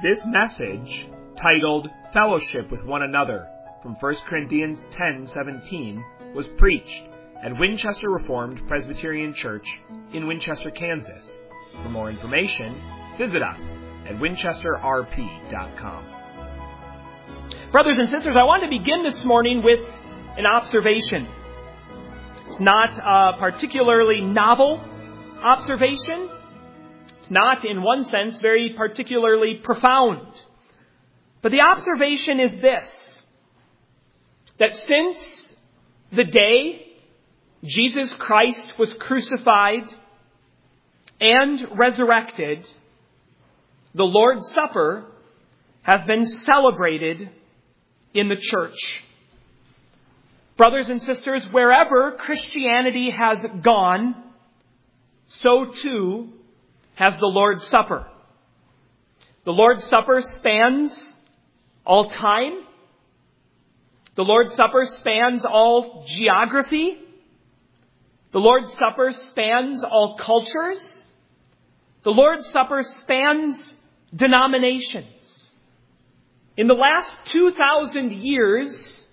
This message, titled Fellowship with One Another, from 1 Corinthians 10:17, was preached at Winchester Reformed Presbyterian Church in Winchester, Kansas. For more information, visit us at winchesterrp.com. Brothers and sisters, I want to begin this morning with an observation. It's not a particularly novel observation. It's not, in one sense, very particularly profound. But the observation is this: that since the day Jesus Christ was crucified and resurrected, the Lord's Supper has been celebrated in the church. Brothers and sisters, wherever Christianity has gone, so too has the Lord's Supper. The Lord's Supper spans all time. The Lord's Supper spans all geography. The Lord's Supper spans all cultures. The Lord's Supper spans denominations. In the last 2,000 years,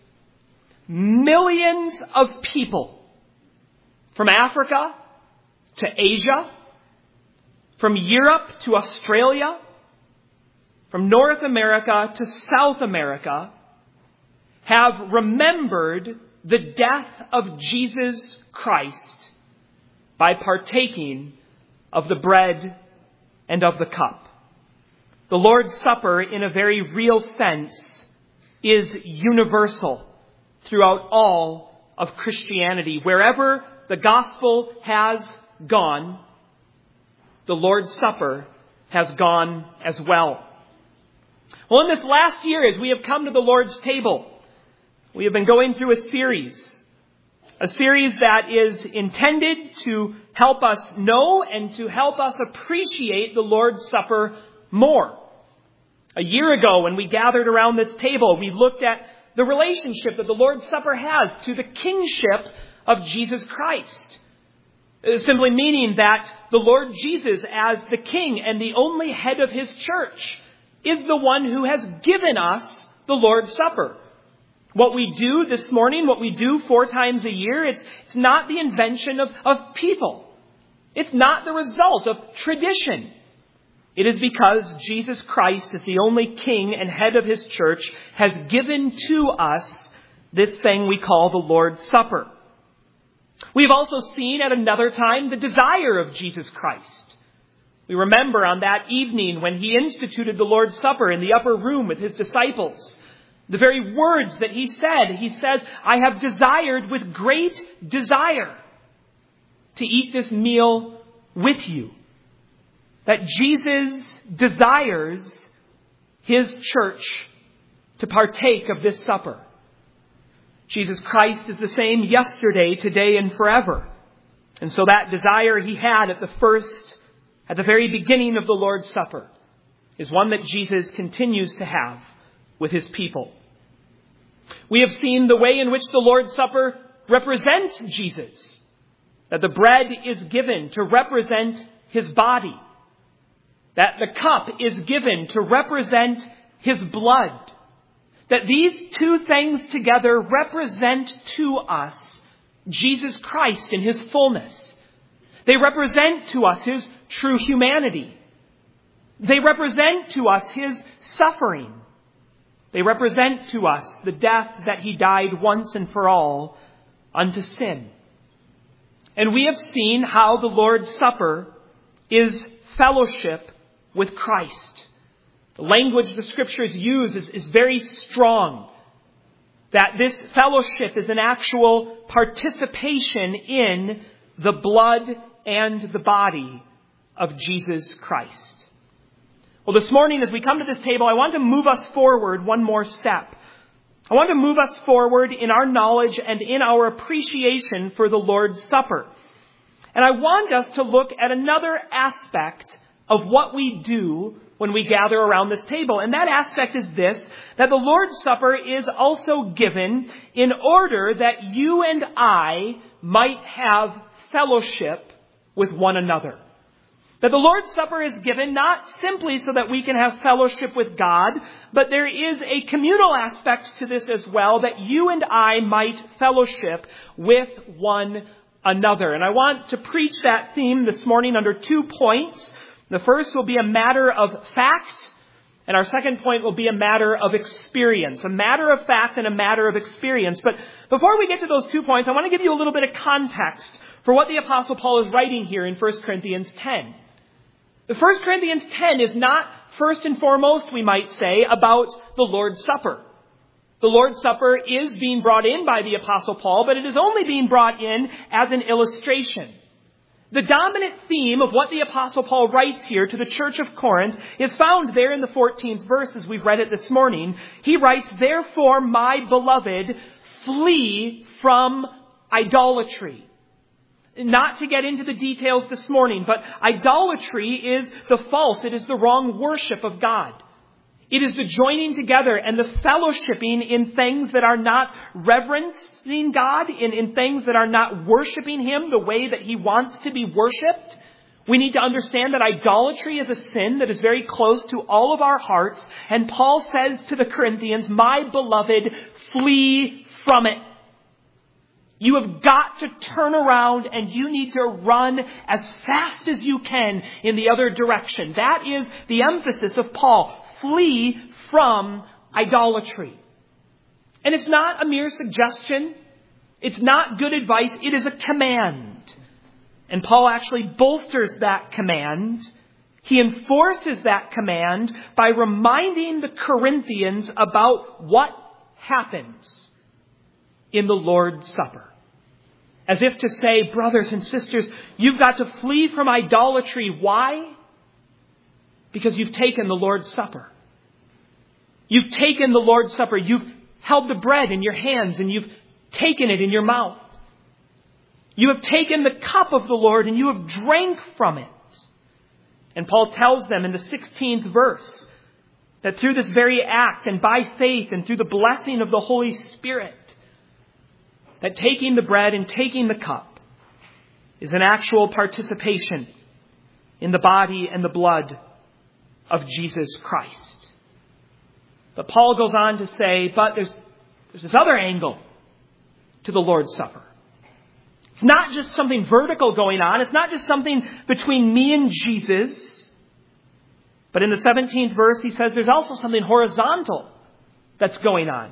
millions of people from Africa to Asia, from Europe to Australia, from North America to South America, have remembered the death of Jesus Christ by partaking of the bread and of the cup. The Lord's Supper, in a very real sense, is universal throughout all of Christianity. Wherever the gospel has gone, the Lord's Supper has gone as well. Well, in this last year, as we have come to the Lord's table, we have been going through a series that is intended to help us know and to help us appreciate the Lord's Supper more. A year ago, when we gathered around this table, we looked at the relationship that the Lord's Supper has to the kingship of Jesus Christ. Simply meaning that the Lord Jesus, as the king and the only head of his church, is the one who has given us the Lord's Supper. What we do this morning, what we do 4 times a year, it's not the invention of people. It's not the result of tradition. It is because Jesus Christ, as the only king and head of his church, has given to us this thing we call the Lord's Supper. We've also seen at another time the desire of Jesus Christ. We remember on that evening when he instituted the Lord's Supper in the upper room with his disciples, the very words that he says, "I have desired with great desire to eat this meal with you." That Jesus desires his church to partake of this supper. Jesus Christ is the same yesterday, today, and forever. And so that desire he had at the very beginning of the Lord's Supper is one that Jesus continues to have with his people. We have seen the way in which the Lord's Supper represents Jesus. That the bread is given to represent his body. That the cup is given to represent his blood. That these two things together represent to us Jesus Christ in his fullness. They represent to us his true humanity. They represent to us his suffering. They represent to us the death that he died once and for all unto sin. And we have seen how the Lord's Supper is fellowship with Christ. The language the Scriptures use is very strong. That this fellowship is an actual participation in the blood and the body of Jesus Christ. Well, this morning as we come to this table, I want to move us forward one more step. I want to move us forward in our knowledge and in our appreciation for the Lord's Supper. And I want us to look at another aspect of what we do when we gather around this table. And that aspect is this, that the Lord's Supper is also given in order that you and I might have fellowship with one another. That the Lord's Supper is given not simply so that we can have fellowship with God, but there is a communal aspect to this as well, that you and I might fellowship with one another. And I want to preach that theme this morning under 2 points. The first will be a matter of fact, and our second point will be a matter of experience. A matter of fact and a matter of experience. But before we get to those 2 points, I want to give you a little bit of context for what the Apostle Paul is writing here in 1 Corinthians 10. The 1 Corinthians 10 is not first and foremost, we might say, about the Lord's Supper. The Lord's Supper is being brought in by the Apostle Paul, but it is only being brought in as an illustration. The dominant theme of what the Apostle Paul writes here to the church of Corinth is found there in the 14th verse as we've read it this morning. He writes, "Therefore, my beloved, flee from idolatry." Not to get into the details this morning, but idolatry is the false, it is the wrong worship of God. It is the joining together and the fellowshipping in things that are not reverencing God, in things that are not worshiping Him the way that He wants to be worshipped. We need to understand that idolatry is a sin that is very close to all of our hearts. And Paul says to the Corinthians, "My beloved, flee from it." You have got to turn around and you need to run as fast as you can in the other direction. That is the emphasis of Paul. Flee from idolatry. And it's not a mere suggestion. It's not good advice. It is a command. And Paul actually bolsters that command. He enforces that command by reminding the Corinthians about what happens in the Lord's Supper. As if to say, brothers and sisters, you've got to flee from idolatry. Why? Because you've taken the Lord's Supper. You've taken the Lord's Supper. You've held the bread in your hands and you've taken it in your mouth. You have taken the cup of the Lord and you have drank from it. And Paul tells them in the 16th verse that through this very act and by faith and through the blessing of the Holy Spirit, that taking the bread and taking the cup is an actual participation in the body and the blood of Jesus Christ. But Paul goes on to say, but there's this other angle to the Lord's Supper. It's not just something vertical going on. It's not just something between me and Jesus. But in the 17th verse, he says there's also something horizontal that's going on.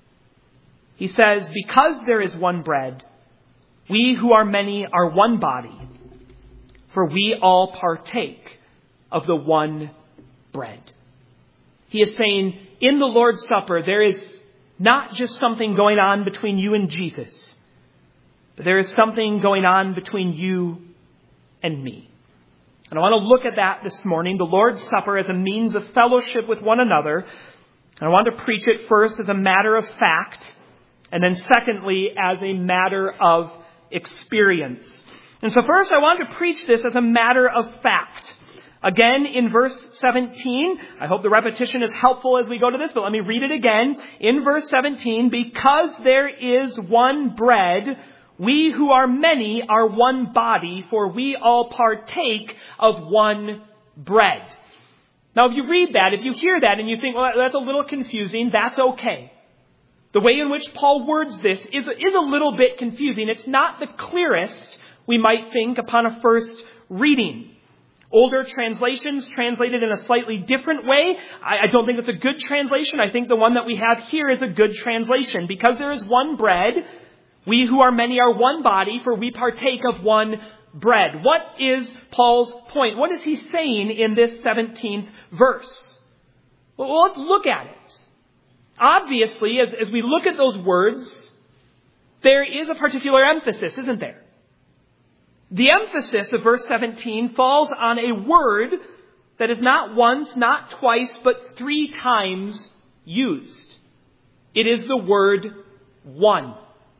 He says, because there is one bread, we who are many are one body, for we all partake of the one bread. He is saying, in the Lord's Supper, there is not just something going on between you and Jesus, but there is something going on between you and me. And I want to look at that this morning, the Lord's Supper as a means of fellowship with one another. And I want to preach it first as a matter of fact, and then secondly, as a matter of experience. And so first, I want to preach this as a matter of fact. Again, in verse 17, I hope the repetition is helpful as we go to this, but let me read it again. In verse 17, because there is one bread, we who are many are one body, for we all partake of one bread. Now, if you read that, if you hear that and you think, well, that's a little confusing, that's okay. The way in which Paul words this is a little bit confusing. It's not the clearest, we might think, upon a first reading. Older translations translate it in a slightly different way. I don't think it's a good translation. I think the one that we have here is a good translation. Because there is one bread, we who are many are one body, for we partake of one bread. What is Paul's point? What is he saying in this 17th verse? Well, let's look at it. Obviously, as we look at those words, there is a particular emphasis, isn't there? The emphasis of verse 17 falls on a word that is not once, not twice, but 3 times used. It is the word one.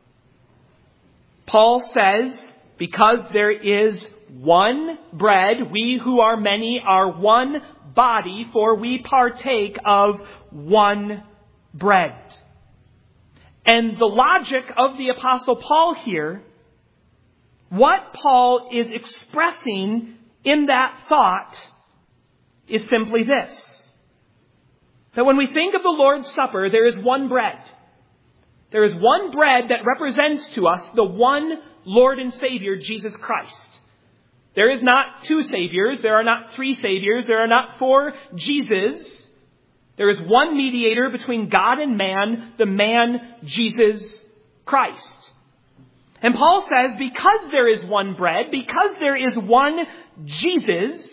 Paul says, because there is one bread, we who are many are one body, for we partake of one bread. And the logic of the Apostle Paul here, what Paul is expressing in that thought is simply this: that when we think of the Lord's Supper, there is one bread. There is one bread that represents to us the one Lord and Savior, Jesus Christ. There is not two Saviors. There are not three Saviors. There are not four Jesus. There is one mediator between God and man, the man Jesus Christ. And Paul says, because there is one bread, because there is one Jesus,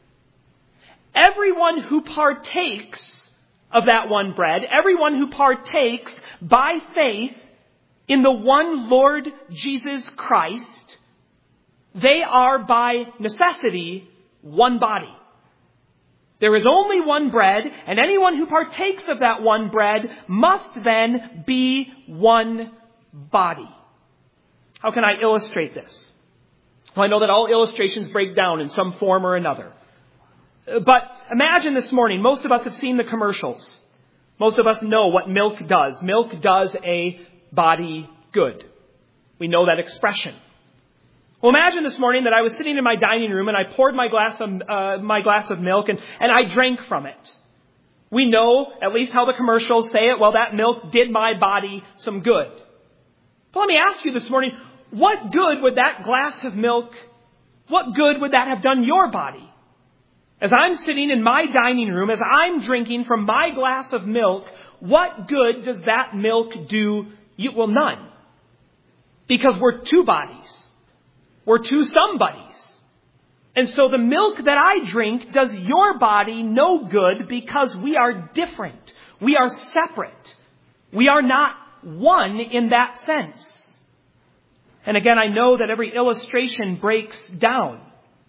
everyone who partakes of that one bread, everyone who partakes by faith in the one Lord Jesus Christ, they are by necessity one body. There is only one bread, and anyone who partakes of that one bread must then be one body. How can I illustrate this? Well, I know that all illustrations break down in some form or another. But imagine this morning, most of us have seen the commercials. Most of us know what milk does. Milk does a body good. We know that expression. Well, imagine this morning that I was sitting in my dining room and I poured my glass of milk and I drank from it. We know at least how the commercials say it. Well, that milk did my body some good. But let me ask you this morning, what good would that glass of milk, what good would that have done your body? As I'm sitting in my dining room, as I'm drinking from my glass of milk, what good does that milk do you? Well, none. Because we're two bodies. We're two somebodies. And so the milk that I drink does your body no good because we are different. We are separate. We are not one in that sense. And again, I know that every illustration breaks down.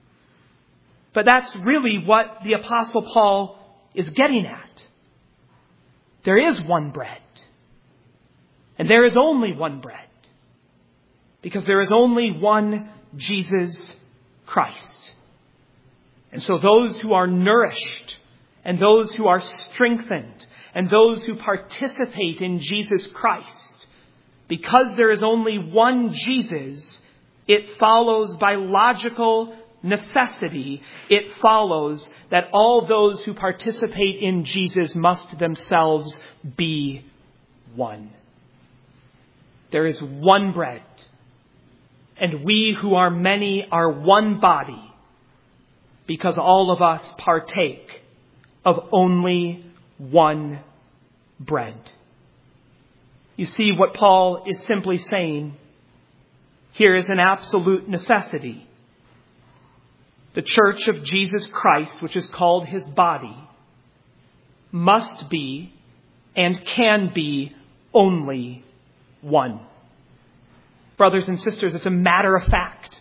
But that's really what the Apostle Paul is getting at. There is one bread. And there is only one bread. Because there is only one Jesus Christ. And so those who are nourished, and those who are strengthened, and those who participate in Jesus Christ, because there is only one Jesus, it follows by logical necessity, it follows that all those who participate in Jesus must themselves be one. There is one bread. And we who are many are one body because all of us partake of only one bread. You see, what Paul is simply saying here is an absolute necessity. The church of Jesus Christ, which is called his body, must be and can be only one. Brothers and sisters, it's a matter of fact.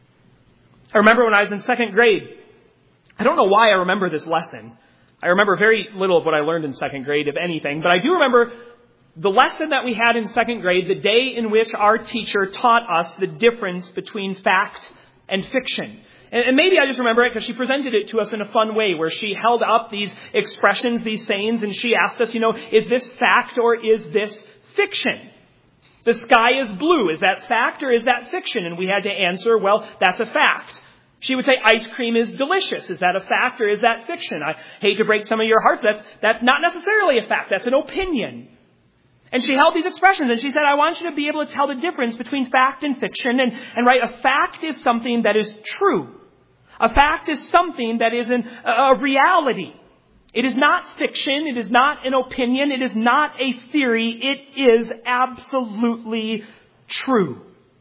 I remember when I was in second grade, I don't know why I remember this lesson. I remember very little of what I learned in second grade, if anything, but I do remember the lesson that we had in second grade, the day in which our teacher taught us the difference between fact and fiction. And maybe I just remember it because she presented it to us in a fun way where she held up these expressions, these sayings, and she asked us, is this fact or is this fiction? The sky is blue. Is that fact or is that fiction? And we had to answer, well, that's a fact. She would say ice cream is delicious. Is that a fact or is that fiction? I hate to break some of your hearts. That's not necessarily a fact. That's an opinion. And she held these expressions and she said, I want you to be able to tell the difference between fact and fiction. And right, a fact is something that is true. A fact is something that is a reality. It is not fiction. It is not an opinion. It is not a theory. It is absolutely true.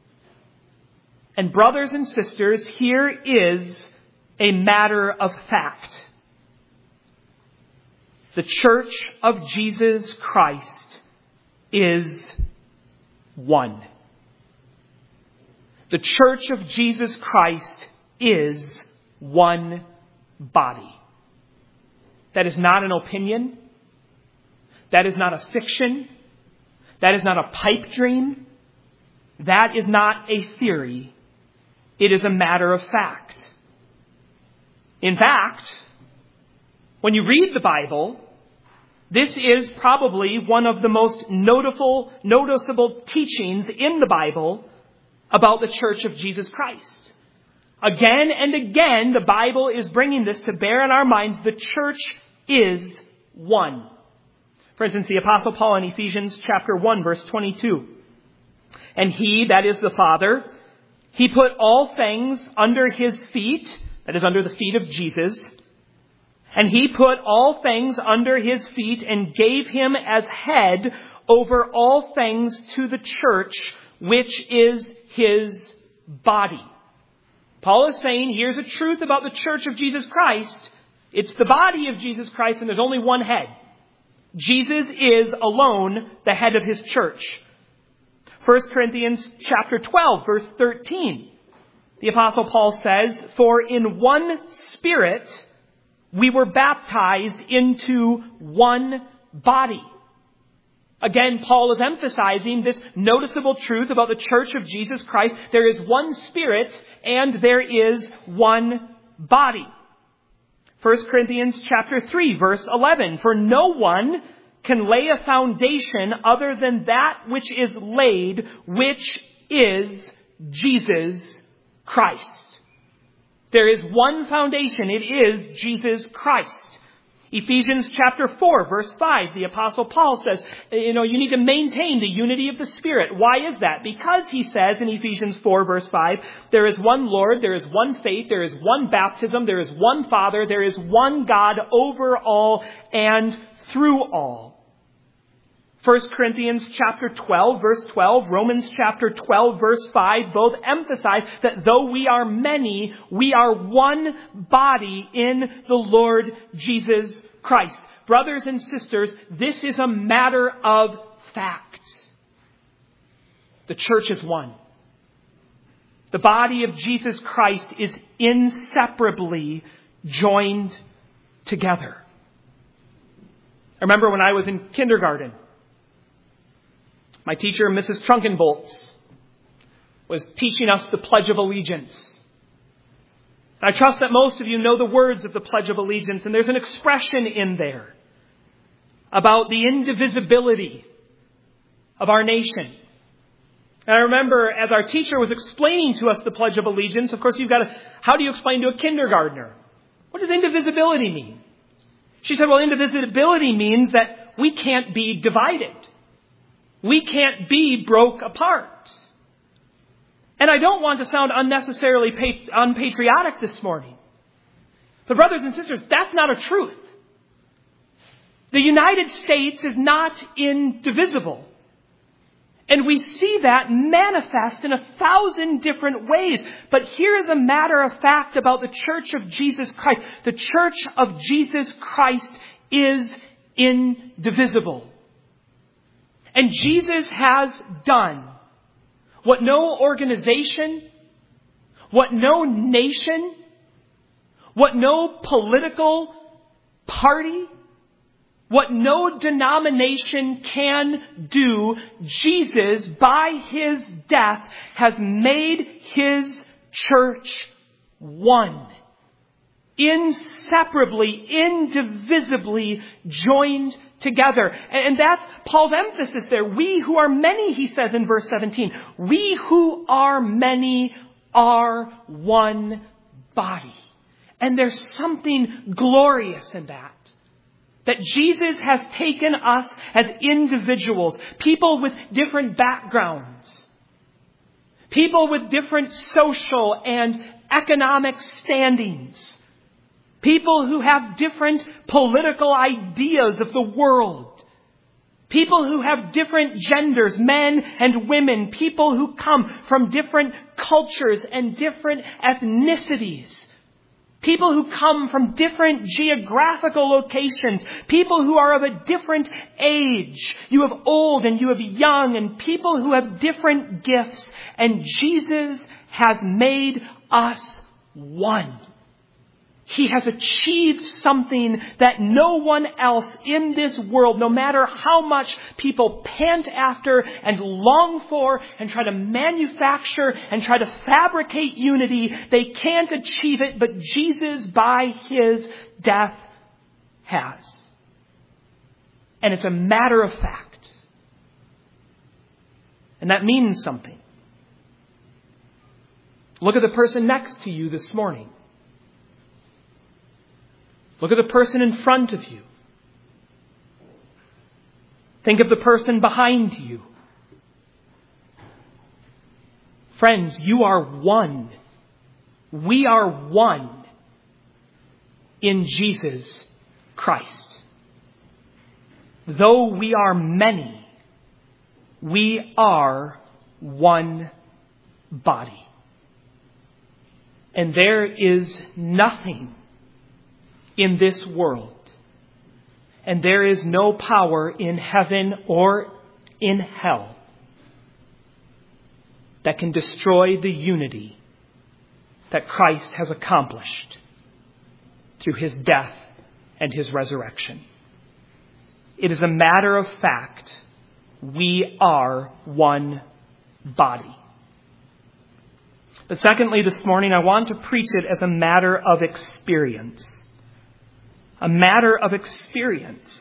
And brothers and sisters, here is a matter of fact. The church of Jesus Christ is one. The church of Jesus Christ is one body. That is not an opinion. That is not a fiction. That is not a pipe dream. That is not a theory. It is a matter of fact. In fact, when you read the Bible, this is probably one of the most noticeable teachings in the Bible about the church of Jesus Christ. Again and again, the Bible is bringing this to bear in our minds. The church is one. For instance, the Apostle Paul in Ephesians chapter 1, verse 22. And he, that is the Father, he put all things under his feet, that is under the feet of Jesus. And he put all things under his feet and gave him as head over all things to the church, which is his body. Paul is saying, here's a truth about the church of Jesus Christ. It's the body of Jesus Christ, and there's only one head. Jesus is alone the head of his church. 1 Corinthians chapter 12, verse 13. The Apostle Paul says, "For in one Spirit we were baptized into one body." Again, Paul is emphasizing this noticeable truth about the church of Jesus Christ. There is one Spirit and there is one body. 1 Corinthians chapter 3, verse 11. "For no one can lay a foundation other than that which is laid, which is Jesus Christ." There is one foundation. It is Jesus Christ. Ephesians chapter 4, verse 5, the Apostle Paul says, you need to maintain the unity of the Spirit. Why is that? Because he says in Ephesians 4, verse 5, there is one Lord, there is one faith, there is one baptism, there is one Father, there is one God over all and through all. 1 Corinthians chapter 12, verse 12, Romans chapter 12, verse 5, both emphasize that though we are many, we are one body in the Lord Jesus Christ. Brothers and sisters, this is a matter of fact. The church is one. The body of Jesus Christ is inseparably joined together. I remember when I was in kindergarten, my teacher, Mrs. Trunkenbolts, was teaching us the Pledge of Allegiance. I trust that most of you know the words of the Pledge of Allegiance, and there's an expression in there about the indivisibility of our nation. And I remember as our teacher was explaining to us the Pledge of Allegiance, of course how do you explain to a kindergartner? What does indivisibility mean? She said, well, indivisibility means that we can't be divided. We can't be broke apart. And I don't want to sound unnecessarily unpatriotic this morning. But brothers and sisters, that's not a truth. The United States is not indivisible. And we see that manifest in 1,000 different ways. But here is a matter of fact about the Church of Jesus Christ. The Church of Jesus Christ is indivisible. And Jesus has done what no organization, what no nation, what no political party, what no denomination can do. Jesus, by his death, has made his church one. Inseparably, indivisibly joined together. And that's Paul's emphasis there. We who are many, he says in verse 17, we who are many are one body. And there's something glorious in that. That Jesus has taken us as individuals, people with different backgrounds, people with different social and economic standings, people who have different political ideas of the world. People who have different genders, men and women. People who come from different cultures and different ethnicities. People who come from different geographical locations. People who are of a different age. You have old and you have young, and people who have different gifts. And Jesus has made us one. He has achieved something that no one else in this world, no matter how much people pant after and long for and try to manufacture and try to fabricate unity, they can't achieve it, but Jesus, by his death, has. And it's a matter of fact. And that means something. Look at the person next to you this morning. Look at the person in front of you. Think of the person behind you. Friends, you are one. We are one in Jesus Christ. Though we are many, we are one body. And there is nothing in this world, and there is no power in heaven or in hell that can destroy the unity that Christ has accomplished through His death and His resurrection. It is a matter of fact. We are one body. But secondly, this morning, I want to preach it as a matter of experience. A matter of experience.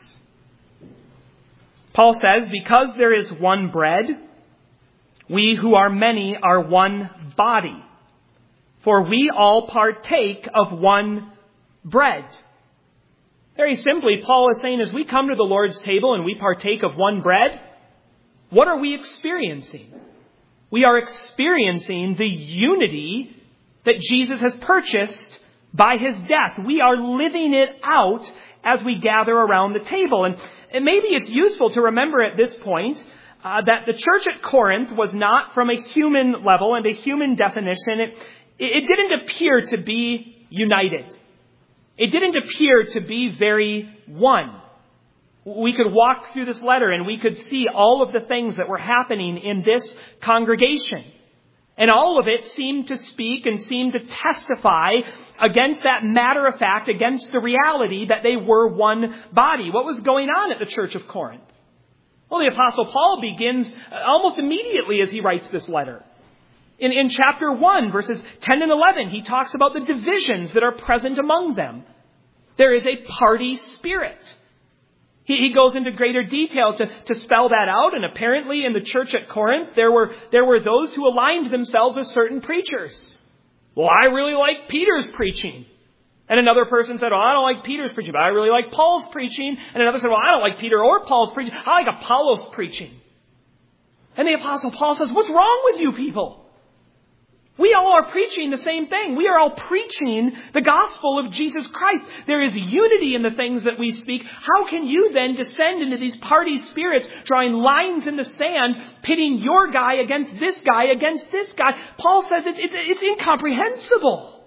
Paul says, because there is one bread, we who are many are one body. For we all partake of one bread. Very simply, Paul is saying, as we come to the Lord's table and we partake of one bread, what are we experiencing? We are experiencing the unity that Jesus has purchased by His death. We are living it out as we gather around the table. And maybe it's useful to remember at this point that the church at Corinth was not from a human level and a human definition. It didn't appear to be united. It didn't appear to be very one. We could walk through this letter and we could see all of the things that were happening in this congregation. And all of it seemed to speak and seemed to testify against that matter of fact, against the reality that they were one body. What was going on at the church of Corinth? Well, the Apostle Paul begins almost immediately as he writes this letter. In chapter 1, verses 10 and 11, he talks about the divisions that are present among them. There is a party spirit. He goes into greater detail to spell that out. And apparently in the church at Corinth, there were those who aligned themselves with certain preachers. Well, I really like Peter's preaching. And another person said, well, I don't like Peter's preaching, but I really like Paul's preaching. And another said, well, I don't like Peter or Paul's preaching. I like Apollos' preaching. And the Apostle Paul says, what's wrong with you people? We all are preaching the same thing. We are all preaching the gospel of Jesus Christ. There is unity in the things that we speak. How can you then descend into these party spirits, drawing lines in the sand, pitting your guy against this guy, against this guy? Paul says it's incomprehensible.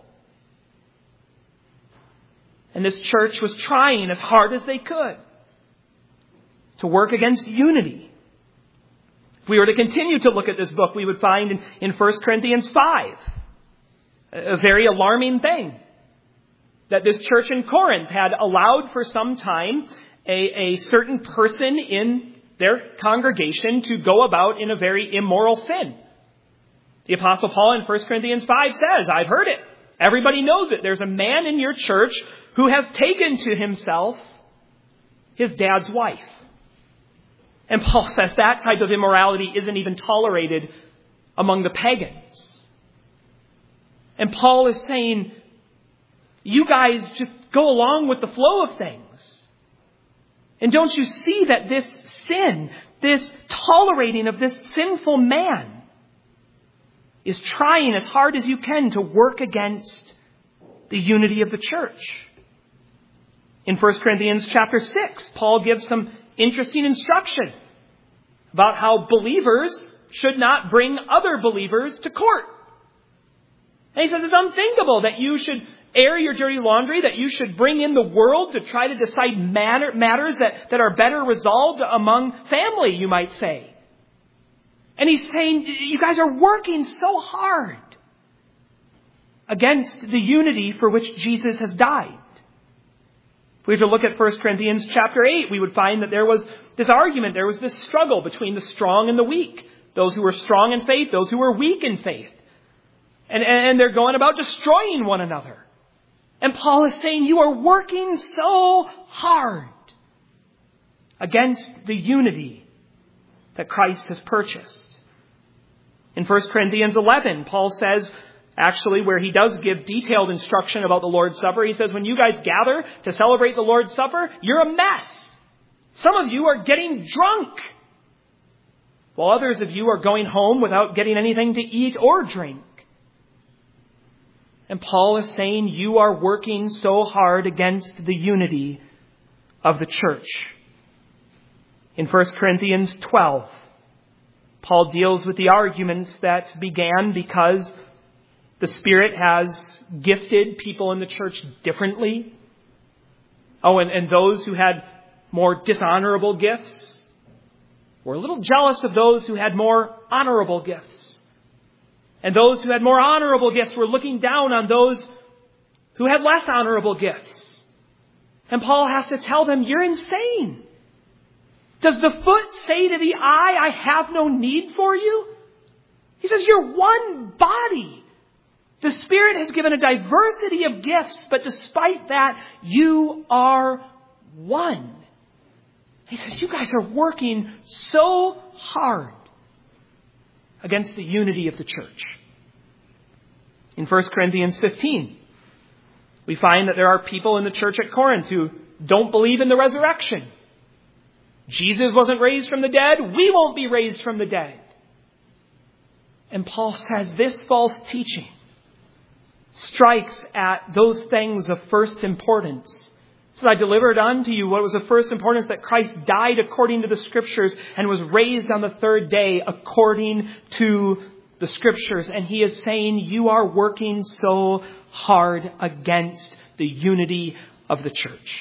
And this church was trying as hard as they could to work against unity. If we were to continue to look at this book, we would find in 1 Corinthians 5 a very alarming thing. That this church in Corinth had allowed for some time a certain person in their congregation to go about in a very immoral sin. The Apostle Paul in 1 Corinthians 5 says, I've heard it. Everybody knows it. There's a man in your church who has taken to himself his dad's wife. And Paul says that type of immorality isn't even tolerated among the pagans. And Paul is saying, you guys just go along with the flow of things. And don't you see that this sin, this tolerating of this sinful man is trying as hard as you can to work against the unity of the church? In 1 Corinthians chapter 6, Paul gives some interesting instruction about how believers should not bring other believers to court. And he says it's unthinkable that you should air your dirty laundry, that you should bring in the world to try to decide matters that are better resolved among family, you might say. And he's saying, you guys are working so hard against the unity for which Jesus has died. If we were to look at 1 Corinthians chapter 8, we would find that there was this argument, there was this struggle between the strong and the weak. Those who were strong in faith, those who were weak in faith. And they're going about destroying one another. And Paul is saying, you are working so hard against the unity that Christ has purchased. In 1 Corinthians 11, Paul says, actually, where he does give detailed instruction about the Lord's Supper. He says, when you guys gather to celebrate the Lord's Supper, you're a mess. Some of you are getting drunk, while others of you are going home without getting anything to eat or drink. And Paul is saying you are working so hard against the unity of the church. In 1 Corinthians 12, Paul deals with the arguments that began because the Spirit has gifted people in the church differently. And those who had more dishonorable gifts were a little jealous of those who had more honorable gifts. And those who had more honorable gifts were looking down on those who had less honorable gifts. And Paul has to tell them, you're insane. Does the foot say to the eye, I have no need for you? He says, you're one body. The Spirit has given a diversity of gifts, but despite that, you are one. He says, you guys are working so hard against the unity of the church. In 1 Corinthians 15, we find that there are people in the church at Corinth who don't believe in the resurrection. Jesus wasn't raised from the dead. We won't be raised from the dead. And Paul says this false teaching strikes at those things of first importance. So I delivered unto you what was of first importance, that Christ died according to the Scriptures and was raised on the third day according to the Scriptures. And he is saying you are working so hard against the unity of the church.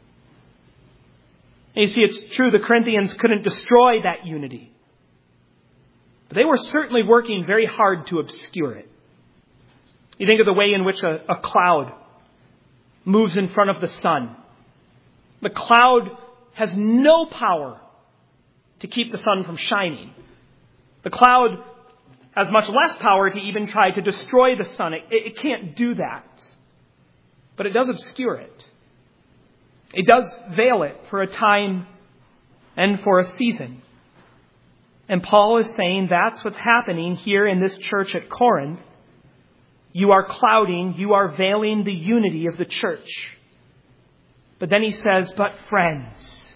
And you see, it's true the Corinthians couldn't destroy that unity. But they were certainly working very hard to obscure it. You think of the way in which a cloud moves in front of the sun. The cloud has no power to keep the sun from shining. The cloud has much less power to even try to destroy the sun. It can't do that. But it does obscure it. It does veil it for a time and for a season. And Paul is saying that's what's happening here in this church at Corinth. You are clouding, you are veiling the unity of the church. But then he says, but friends,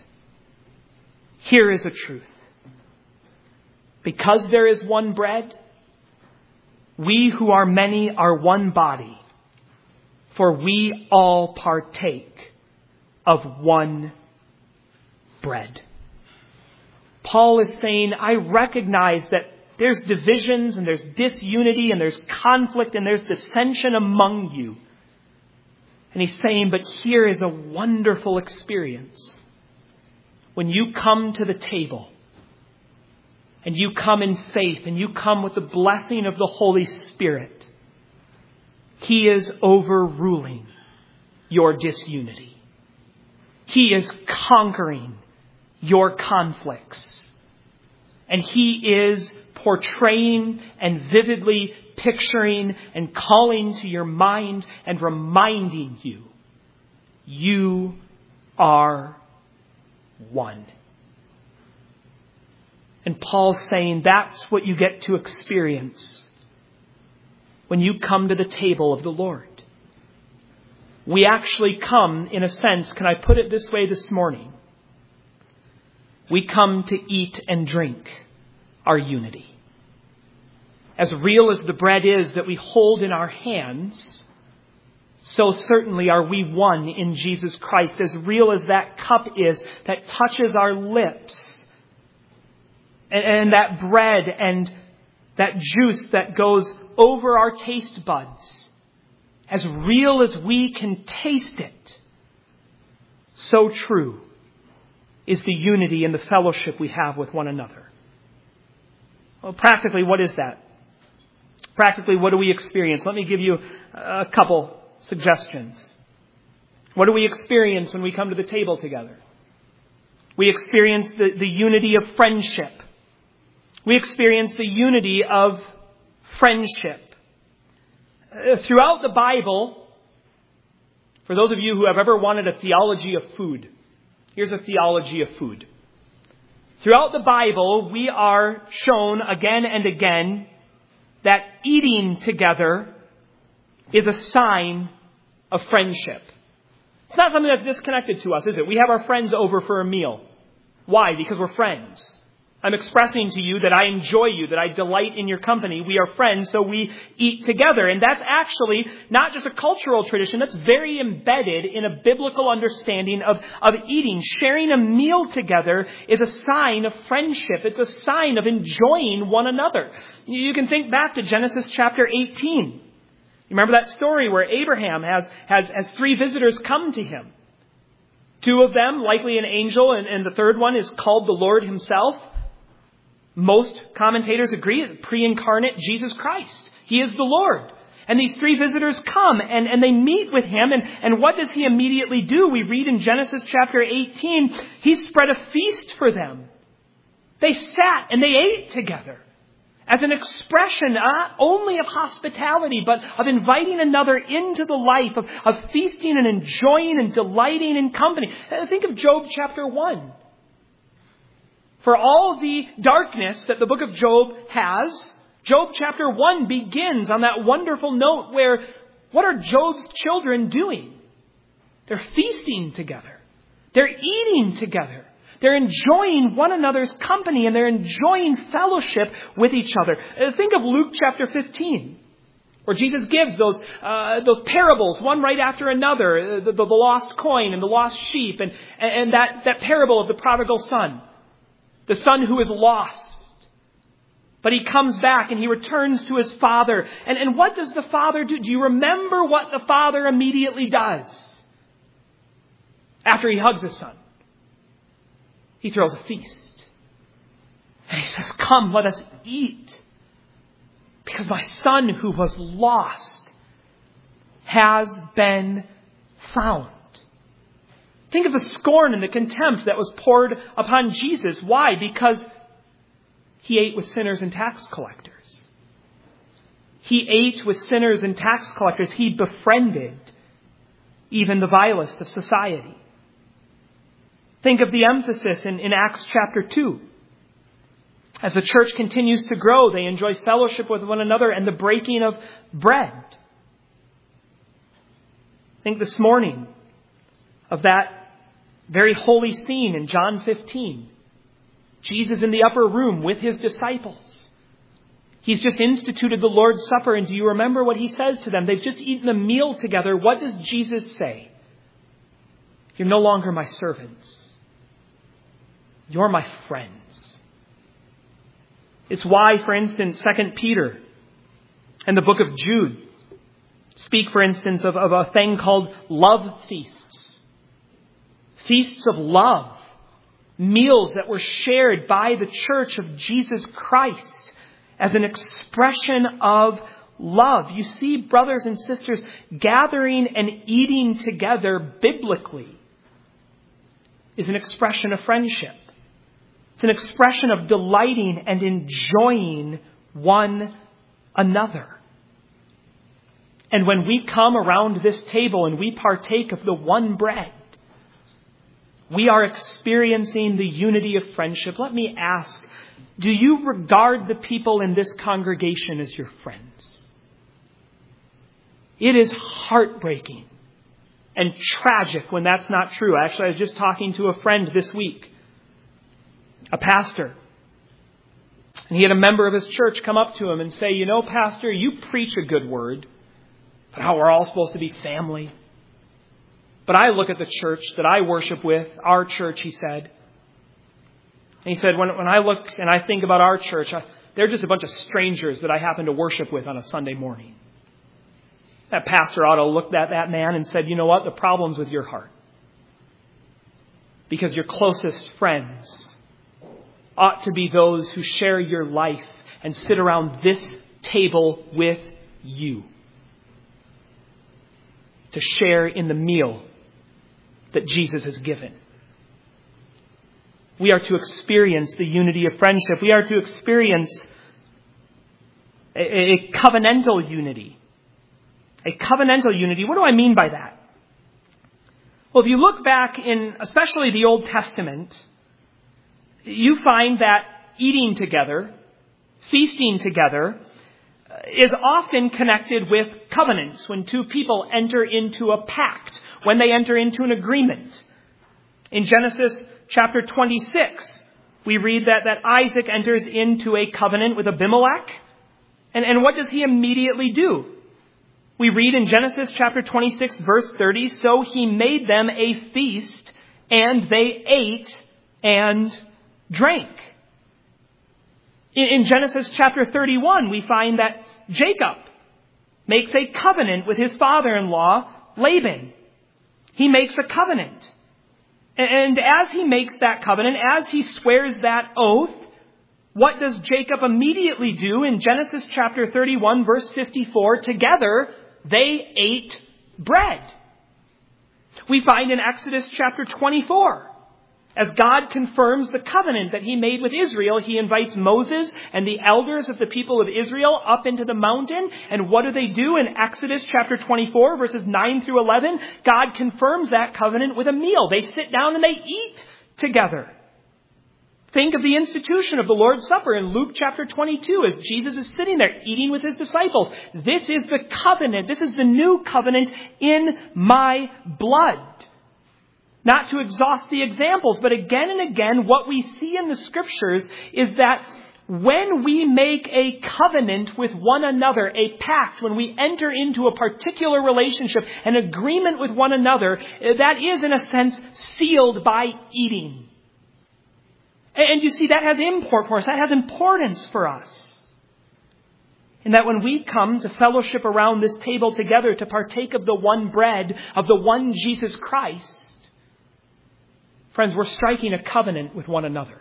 here is a truth. Because there is one bread, we who are many are one body, for we all partake of one bread. Paul is saying, I recognize that there's divisions and there's disunity and there's conflict and there's dissension among you. And he's saying, but here is a wonderful experience. When you come to the table and you come in faith and you come with the blessing of the Holy Spirit, He is overruling your disunity. He is conquering your conflicts. And He is portraying and vividly picturing and calling to your mind and reminding you, you are one. And Paul's saying that's what you get to experience when you come to the table of the Lord. We actually come, in a sense, can I put it this way this morning? We come to eat and drink our unity. As real as the bread is that we hold in our hands, so certainly are we one in Jesus Christ. As real as that cup is that touches our lips, and that bread and that juice that goes over our taste buds, as real as we can taste it, so true is the unity and the fellowship we have with one another. Well, practically, what is that? Practically, what do we experience? Let me give you a couple suggestions. What do we experience when we come to the table together? We experience the unity of friendship. We experience the unity of friendship. Throughout the Bible, for those of you who have ever wanted a theology of food, here's a theology of food. Throughout the Bible, we are shown again and again that eating together is a sign of friendship. It's not something that's disconnected to us, is it? We have our friends over for a meal. Why? Because we're friends. I'm expressing to you that I enjoy you, that I delight in your company. We are friends, so we eat together. And that's actually not just a cultural tradition. That's very embedded in a biblical understanding of eating. Sharing a meal together is a sign of friendship. It's a sign of enjoying one another. You can think back to Genesis chapter 18. You remember that story where Abraham has 3 visitors come to him. 2 of them, likely an angel, and the third one is called the Lord himself. Most commentators agree it's pre-incarnate Jesus Christ. He is the Lord. And these 3 visitors come and they meet with him. And what does he immediately do? We read in Genesis chapter 18, he spread a feast for them. They sat and they ate together as an expression not only of hospitality, but of inviting another into the life of feasting and enjoying and delighting in company. Think of Job chapter 1. For all the darkness that the book of Job has, Job chapter 1 begins on that wonderful note where what are Job's children doing? They're feasting together. They're eating together. They're enjoying one another's company and they're enjoying fellowship with each other. Think of Luke chapter 15, where Jesus gives those parables, one right after another, the lost coin and the lost sheep and that parable of the prodigal son. The son who is lost. But he comes back and he returns to his father. And what does the father do? Do you remember what the father immediately does? After he hugs his son. He throws a feast. And he says, come, let us eat. Because my son who was lost has been found. Think of the scorn and the contempt that was poured upon Jesus. Why? Because he ate with sinners and tax collectors. He ate with sinners and tax collectors. He befriended even the vilest of society. Think of the emphasis in Acts chapter 2. As the church continues to grow, they enjoy fellowship with one another and the breaking of bread. Think this morning of that very holy scene in John 15. Jesus in the upper room with his disciples. He's just instituted the Lord's Supper, and do you remember what he says to them? They've just eaten a meal together. What does Jesus say? You're no longer my servants. You're my friends. It's why, for instance, 2 Peter and the book of Jude speak, for instance, of a thing called love feasts. Feasts of love. Meals that were shared by the church of Jesus Christ as an expression of love. You see, brothers and sisters, gathering and eating together biblically is an expression of friendship. It's an expression of delighting and enjoying one another. And when we come around this table and we partake of the one bread, we are experiencing the unity of friendship. Let me ask, do you regard the people in this congregation as your friends? It is heartbreaking and tragic when that's not true. Actually, I was just talking to a friend this week, a pastor. And he had a member of his church come up to him and say, you know, Pastor, you preach a good word, but how we're all supposed to be family. But I look at the church that I worship with, our church, he said. And he said, when I look and I think about our church, they're just a bunch of strangers that I happen to worship with on a Sunday morning. That pastor ought to look at that man and said, you know what? The problem's with your heart. Because your closest friends ought to be those who share your life and sit around this table with you. To share in the meal that Jesus has given. We are to experience the unity of friendship. We are to experience a covenantal unity. A covenantal unity. What do I mean by that? Well, if you look back in especially the Old Testament, you find that eating together, feasting together, is often connected with covenants, when two people enter into a pact, when they enter into an agreement. In Genesis chapter 26, we read that Isaac enters into a covenant with Abimelech. And what does he immediately do? We read in Genesis chapter 26, verse 30, so he made them a feast, and they ate and drank. In Genesis chapter 31, we find that Jacob makes a covenant with his father-in-law, Laban. He makes a covenant. And as he makes that covenant, as he swears that oath, what does Jacob immediately do? In Genesis chapter 31, verse 54, together they ate bread. We find in Exodus chapter 24, as God confirms the covenant that he made with Israel, he invites Moses and the elders of the people of Israel up into the mountain. And what do? In Exodus chapter 24, verses 9 through 11, God confirms that covenant with a meal. They sit down and they eat together. Think of the institution of the Lord's Supper in Luke chapter 22 as Jesus is sitting there eating with his disciples. This is the covenant. This is the new covenant in my blood. Not to exhaust the examples, but again and again, what we see in the scriptures is that when we make a covenant with one another, a pact, when we enter into a particular relationship, an agreement with one another, that is in a sense sealed by eating. And you see, that has import for us. That has importance for us. And that when we come to fellowship around this table together to partake of the one bread, of the one Jesus Christ, friends, we're striking a covenant with one another.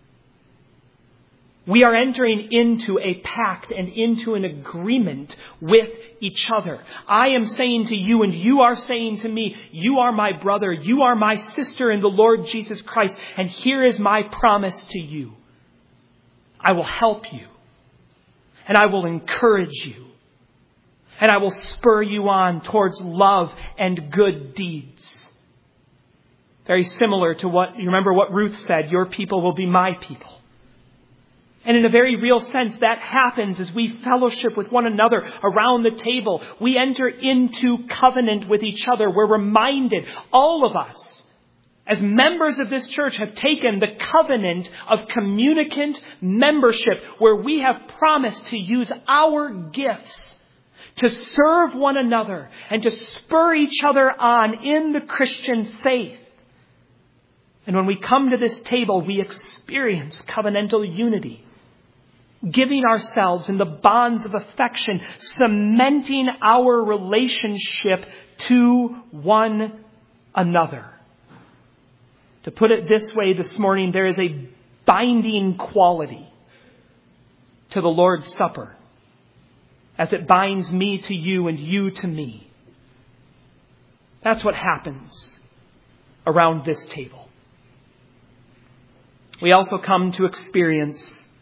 We are entering into a pact and into an agreement with each other. I am saying to you and you are saying to me, you are my brother, you are my sister in the Lord Jesus Christ, and here is my promise to you. I will help you, and I will encourage you, and I will spur you on towards love and good deeds. Very similar to you remember what Ruth said, your people will be my people. And in a very real sense, that happens as we fellowship with one another around the table. We enter into covenant with each other. We're reminded, all of us, as members of this church, have taken the covenant of communicant membership, where we have promised to use our gifts to serve one another and to spur each other on in the Christian faith. And when we come to this table, we experience covenantal unity, giving ourselves in the bonds of affection, cementing our relationship to one another. To put it this way this morning, there is a binding quality to the Lord's Supper, as it binds me to you and you to me. That's what happens around this table. We also come to experience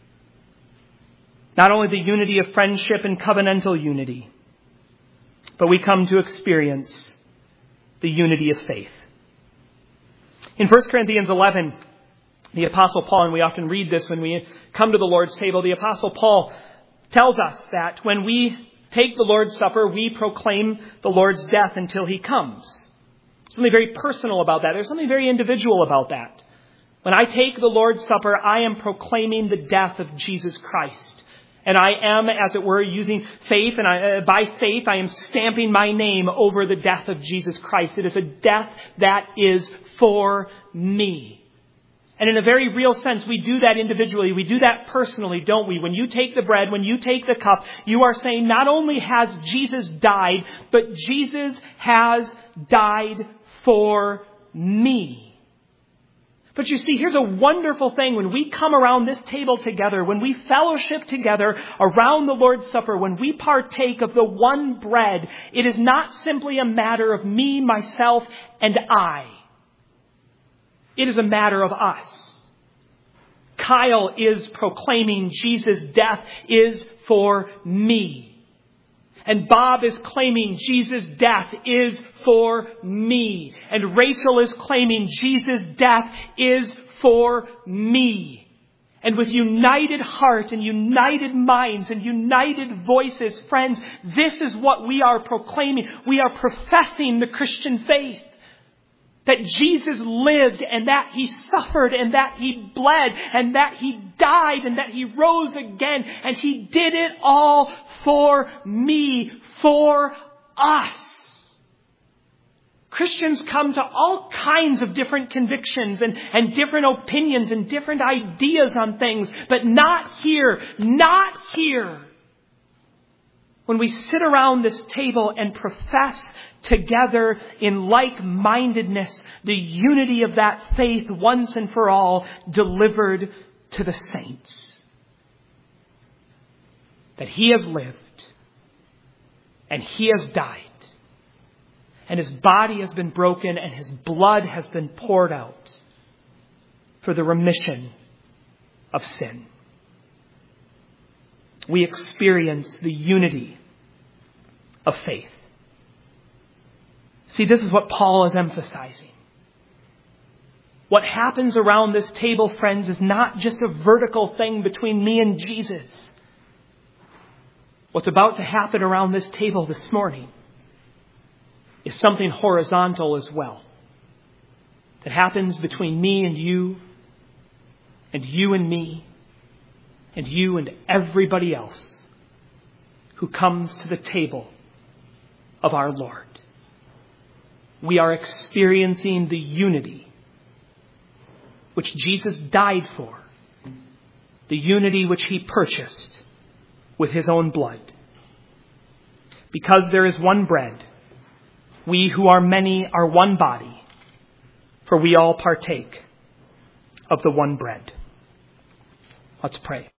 not only the unity of friendship and covenantal unity, but we come to experience the unity of faith. In 1 Corinthians 11, the Apostle Paul, and we often read this when we come to the Lord's table, the Apostle Paul tells us that when we take the Lord's Supper, we proclaim the Lord's death until he comes. Something very personal about that. There's something very individual about that. When I take the Lord's Supper, I am proclaiming the death of Jesus Christ. And I am, as it were, using faith, and by faith I am stamping my name over the death of Jesus Christ. It is a death that is for me. And in a very real sense, we do that individually. We do that personally, don't we? When you take the bread, when you take the cup, you are saying not only has Jesus died, but Jesus has died for me. But you see, here's a wonderful thing. When we come around this table together, when we fellowship together around the Lord's Supper, when we partake of the one bread, it is not simply a matter of me, myself, and I. It is a matter of us. Kyle is proclaiming Jesus' death is for me. And Bob is claiming Jesus' death is for me. And Rachel is claiming Jesus' death is for me. And with united heart and united minds and united voices, friends, this is what we are proclaiming. We are professing the Christian faith. That Jesus lived and that He suffered and that He bled and that He died and that He rose again. And He did it all for me, for us. Christians come to all kinds of different convictions and different opinions and different ideas on things, but not here, not here. When we sit around this table and profess together in like-mindedness the unity of that faith once and for all delivered to the saints. That He has lived and He has died. And His body has been broken and His blood has been poured out for the remission of sin. We experience the unity of faith. See, this is what Paul is emphasizing. What happens around this table, friends, is not just a vertical thing between me and Jesus. What's about to happen around this table this morning is something horizontal as well. That happens between me and you and me, and you and everybody else who comes to the table of our Lord. We are experiencing the unity which Jesus died for, the unity which He purchased with His own blood. Because there is one bread, we who are many are one body, for we all partake of the one bread. Let's pray.